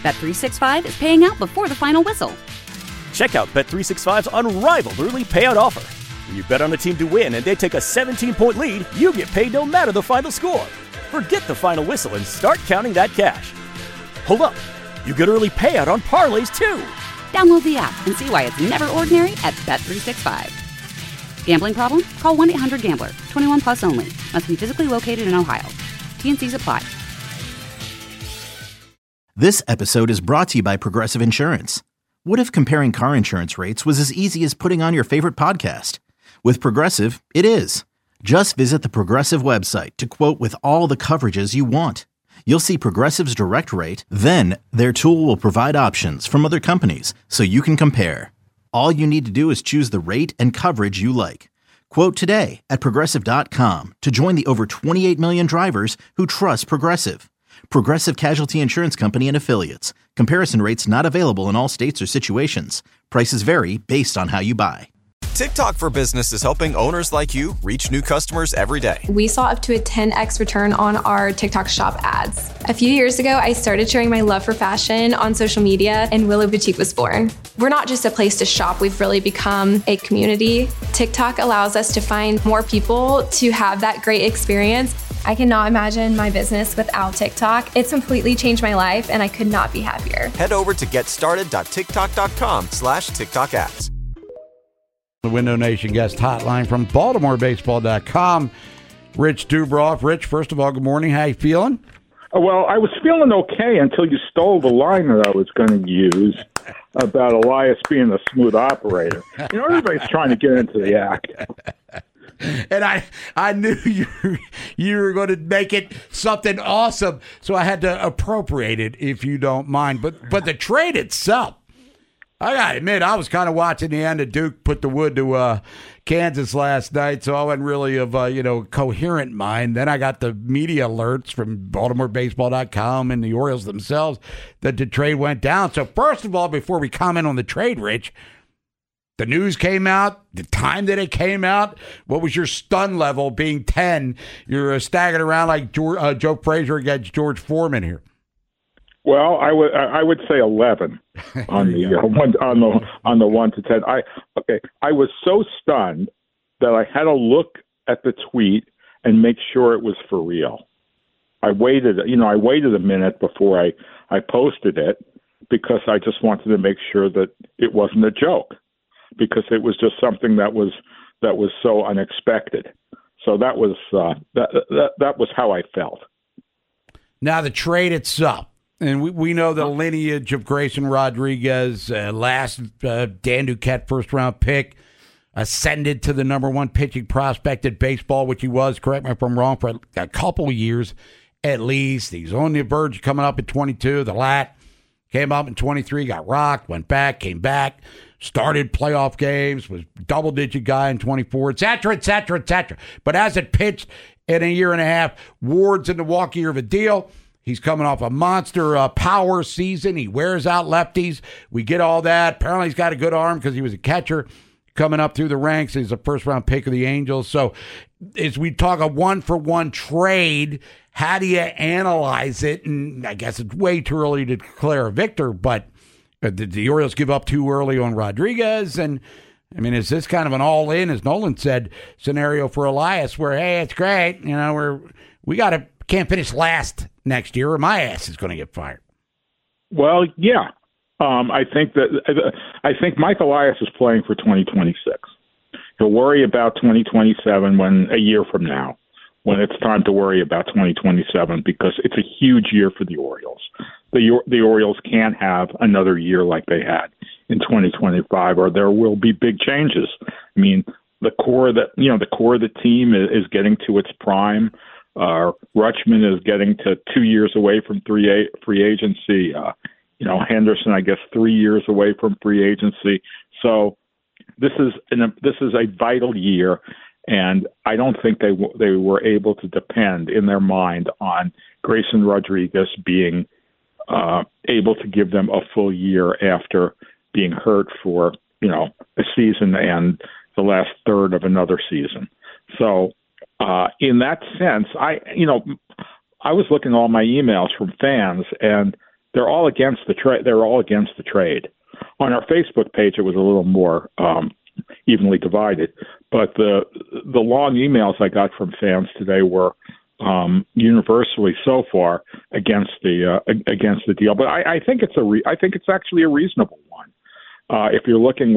Bet365 is paying out before the final whistle. Check out Bet365's unrivaled early payout offer. When you bet on a team to win and they take a 17-point lead, you get paid no matter the final score. Forget the final whistle and start counting that cash. Hold up. You get early payout on parlays, too. Download the app and see why it's never ordinary at Bet365. Gambling problem? Call 1-800-GAMBLER. 21 plus only. Must be physically located in Ohio. T&Cs apply. This episode is brought to you by Progressive Insurance. What if comparing car insurance rates was as easy as putting on your favorite podcast? With Progressive, it is. Just visit the Progressive website to quote with all the coverages you want. You'll see Progressive's direct rate, then their tool will provide options from other companies so you can compare. All you need to do is choose the rate and coverage you like. Quote today at Progressive.com to join the over 28 million drivers who trust Progressive. Progressive Casualty Insurance Company and Affiliates. Comparison rates not available in all states or situations. Prices vary based on how you buy. TikTok for Business is helping owners like you reach new customers every day. We saw up to a 10x return on our TikTok shop ads. A few years ago, I started sharing my love for fashion on social media, and Willow Boutique was born. We're not just a place to shop, we've really become a community. TikTok allows us to find more people to have that great experience. I cannot imagine my business without TikTok. It's completely changed my life, and I could not be happier. Head over to getstarted.tiktok.com/TikTok ads. The Window Nation guest hotline from BaltimoreBaseball.com. Rich Dubroff. Rich, first of all, good morning. How you feeling? Well, I was feeling okay until you stole the line that I was going to use about Elias being a smooth operator. You know, everybody's trying to get into the act. And I knew you were going to make it something awesome, so I had to appropriate it, if you don't mind. But the trade itself, I got to admit, I was kind of watching the end of Duke put the wood to Kansas last night, so I wasn't really of coherent mind. Then I got the media alerts from BaltimoreBaseball.com and the Orioles themselves that the trade went down. So first of all, before we comment on the trade, Rich, the news came out, the time that it came out. What was your stun level being 10? You're staggering around like Joe Frazier against George Foreman here. Well, I would say 11 on the 1 to 10. I was so stunned that I had to look at the tweet and make sure it was for real. I waited a minute before I posted it because I just wanted to make sure that it wasn't a joke, because it was just something that was so unexpected. So that was that was how I felt. Now the trade itself. And we know the lineage of Grayson Rodriguez, last Dan Duquette first-round pick, ascended to the number one pitching prospect in baseball, which he was, correct me if I'm wrong, for a couple years at least. He's on the verge of coming up at 22. The lat came up in 23, got rocked, went back, came back, started playoff games, was double-digit guy in 24, et cetera, et cetera, et cetera. But as it pitched in a year and a half, Ward's in the walk year of a deal. He's coming off a monster power season. He wears out lefties. We get all that. Apparently he's got a good arm because he was a catcher coming up through the ranks. He's a first-round pick of the Angels. So as we talk a one-for-one trade, how do you analyze it? And I guess it's way too early to declare a victor, but did the Orioles give up too early on Rodriguez? And, I mean, is this kind of an all-in, as Nolan said, scenario for Elias where, hey, it's great, you know, can't finish last next year or my ass is going to get fired? Well, yeah. I think Mike Elias is playing for 2026. He'll worry about 2027 a year from now, when it's time to worry about 2027, because it's a huge year for the Orioles. The Orioles can't have another year like they had in 2025, or there will be big changes. I mean, the core of the team is getting to its prime. Rutschman is getting to 2 years away from free agency. Henderson, I guess, 3 years away from free agency. So this is a vital year, and I don't think they were able to depend in their mind on Grayson Rodriguez being able to give them a full year after being hurt for a season and the last third of another season. So in that sense, I was looking at all my emails from fans, and they're all against the trade. They're all against the trade. On our Facebook page, it was a little more evenly divided, but the long emails I got from fans today were universally so far against the deal. But I think it's actually a reasonable one. If you're looking,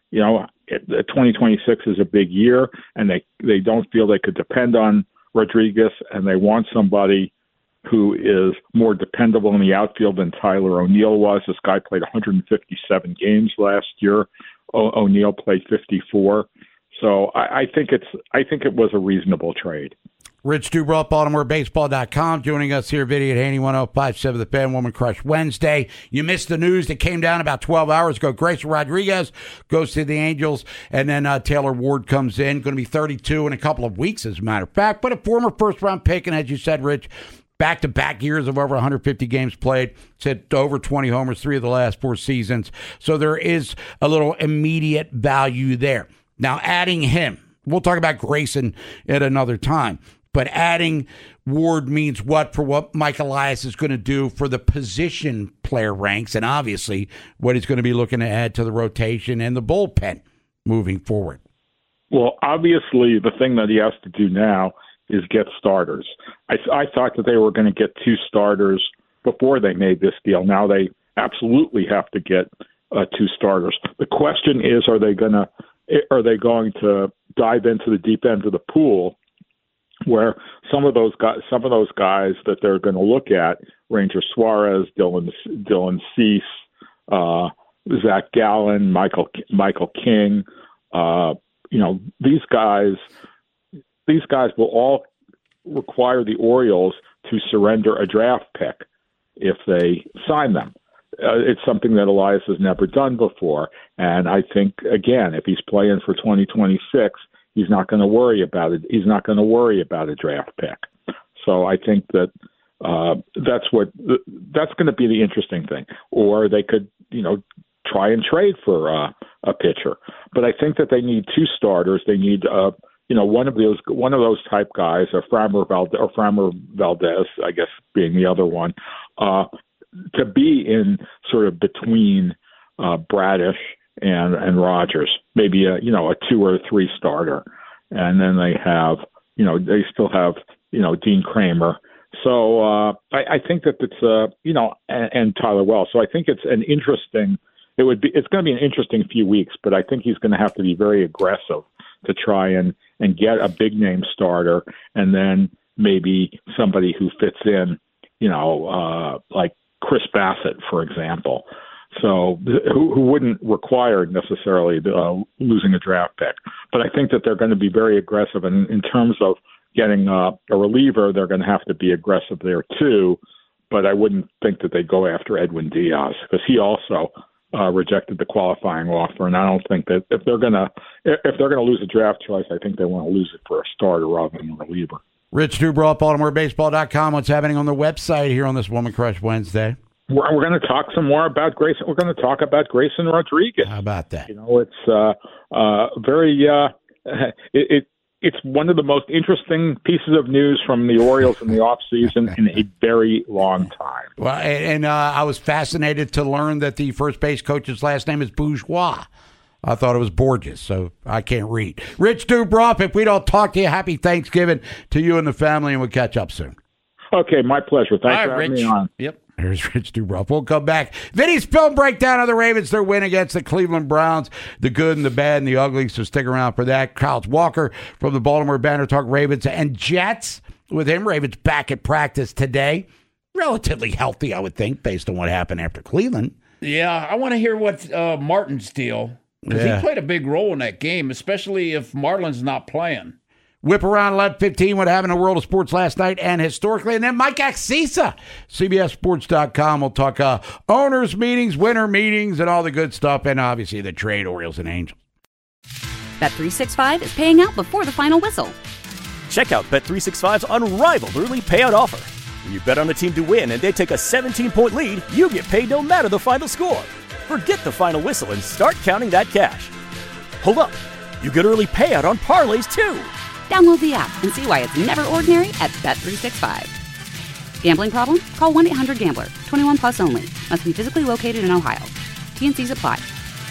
2026 is a big year, and they don't feel they could depend on Rodriguez, and they want somebody who is more dependable in the outfield than Tyler O'Neill was. This guy played 157 games last year. O'Neill played 54. So I think it was a reasonable trade. Rich Dubroff, BaltimoreBaseball.com, joining us here, Vinny at Haney 105.7 The Fan, Woman Crush Wednesday. You missed the news that came down about 12 hours ago. Grayson Rodriguez goes to the Angels, and then Taylor Ward comes in, going to be 32 in a couple of weeks, as a matter of fact. But a former first-round pick, and as you said, Rich, back-to-back years of over 150 games played. Said over 20 homers 3 of the last 4 seasons. So there is a little immediate value there. Now, adding him, we'll talk about Grayson at another time, but adding Ward means what for what Mike Elias is going to do for the position player ranks, and obviously what he's going to be looking to add to the rotation and the bullpen moving forward. Well, obviously, the thing that he has to do now is get starters. I thought that they were going to get 2 starters before they made this deal. Now they absolutely have to get 2 starters. The question is, are they going to dive into the deep end of the pool, where some of those guys that they're going to look at, Ranger Suarez, Dylan Cease, Zach Gallen, Michael King, these guys will all require the Orioles to surrender a draft pick if they sign them. It's something that Elias has never done before. And I think, again, if he's playing for 2026, he's not going to worry about it. He's not going to worry about a draft pick. So I think that that's going to be the interesting thing. Or they could, try and trade for a pitcher. But I think that they need 2 starters. They need one of those type guys, Framber Valdez, I guess being the other one, to be in sort of between Bradish and Rogers, maybe a 2 or 3 starter, and then they still have Dean Kramer. So I think that it's and Tyler Wells. So I think it's going to be an interesting few weeks, but I think he's going to have to be very aggressive to try and get a big name starter, and then maybe somebody who fits in, like Chris Bassett, for example. So who wouldn't require necessarily losing a draft pick. But I think that they're going to be very aggressive. And in terms of getting a reliever, they're going to have to be aggressive there too. But I wouldn't think that they go after Edwin Diaz, because he also rejected the qualifying offer. And I don't think that if they're going to lose a draft choice, I think they want to lose it for a starter rather than a reliever. Rich Dubroff, BaltimoreBaseball.com. What's happening on the website here on this Woman Crush Wednesday? We're going to talk some more about Grayson. We're going to talk about Grayson Rodriguez. How about that? It's very. It's one of the most interesting pieces of news from the Orioles in the offseason in a very long time. Well, and I was fascinated to learn that the first base coach's last name is Bourgeois. I thought it was Borges, so I can't read. Rich Dubroff, if we don't talk to you, happy Thanksgiving to you and the family, and we'll catch up soon. Okay, my pleasure. Thanks for having me on. Yep. Here's Rich Dubroff. We'll come back. Vinny's film breakdown of the Ravens, their win against the Cleveland Browns, the good and the bad and the ugly, so stick around for that. Kyle Walker from the Baltimore Banner Talk Ravens and Jets with him. Ravens back at practice today. Relatively healthy, I would think, based on what happened after Cleveland. Yeah, I want to hear what Martin's deal, because he played a big role in that game, especially if Marlon's not playing. Whip around 11:15, what happened in the world of sports last night and historically. And then Mike Axisa, CBSSports.com. We'll talk owners' meetings, winter meetings, and all the good stuff, and obviously the trade, Orioles and Angels. Bet365 is paying out before the final whistle. Check out Bet365's unrivaled early payout offer. When you bet on a team to win and they take a 17-point lead, you get paid no matter the final score. Forget the final whistle and start counting that cash. Hold up. You get early payout on parlays, too. Download the app and see why it's never ordinary at Bet365. Gambling problem? Call 1-800-GAMBLER. 21 plus only. Must be physically located in Ohio. T&Cs apply.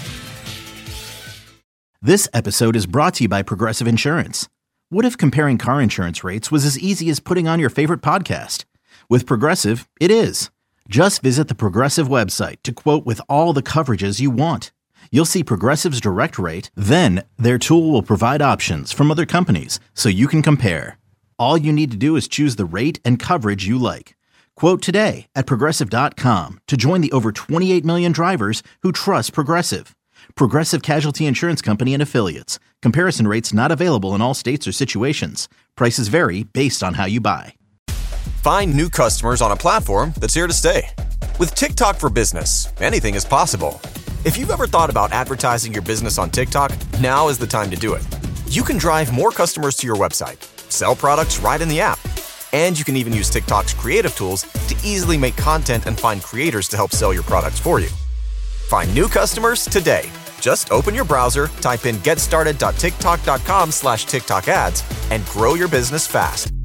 This episode is brought to you by Progressive Insurance. What if comparing car insurance rates was as easy as putting on your favorite podcast? With Progressive, it is. Just visit the Progressive website to quote with all the coverages you want. You'll see Progressive's direct rate, then their tool will provide options from other companies so you can compare. All you need to do is choose the rate and coverage you like. Quote today at Progressive.com to join the over 28 million drivers who trust Progressive. Progressive Casualty Insurance Company and Affiliates. Comparison rates not available in all states or situations. Prices vary based on how you buy. Find new customers on a platform that's here to stay. With TikTok for Business, anything is possible. If you've ever thought about advertising your business on TikTok, now is the time to do it. You can drive more customers to your website, sell products right in the app, and you can even use TikTok's creative tools to easily make content and find creators to help sell your products for you. Find new customers today. Just open your browser, type in getstarted.tiktok.com/TikTok ads, and grow your business fast.